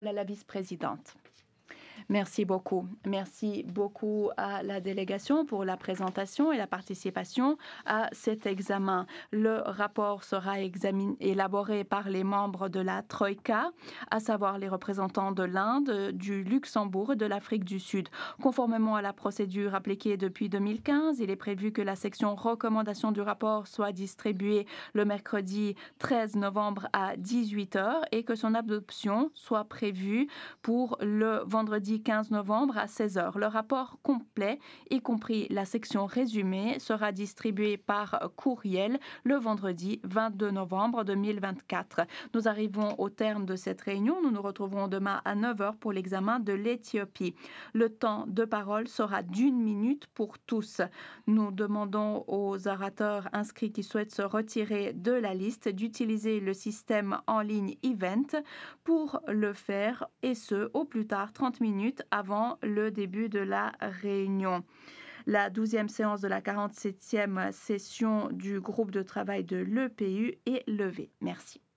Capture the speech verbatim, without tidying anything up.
à la vice-présidente. Merci beaucoup. Merci beaucoup à la délégation pour la présentation et la participation à cet examen. Le rapport sera examiné, élaboré par les membres de la Troïka, à savoir les représentants de l'Inde, du Luxembourg et de l'Afrique du Sud. Conformément à la procédure appliquée depuis deux mille quinze, il est prévu que la section recommandation du rapport soit distribuée le mercredi treize novembre à dix-huit heures et que son adoption soit prévue pour le vendredi quinze novembre à seize heures. Le rapport complet, y compris la section résumée, sera distribué par courriel le vendredi vingt-deux novembre deux mille vingt-quatre. Nous arrivons au terme de cette réunion. Nous nous retrouverons demain à neuf heures pour l'examen de l'Éthiopie. Le temps de parole sera d'une minute pour tous. Nous demandons aux orateurs inscrits qui souhaitent se retirer de la liste d'utiliser le système en ligne Event pour le faire, et ce, au plus tard trente minutes avant le début de la réunion. La douzième séance de la quarante-septième session du groupe de travail de l'E P U est levée. Merci.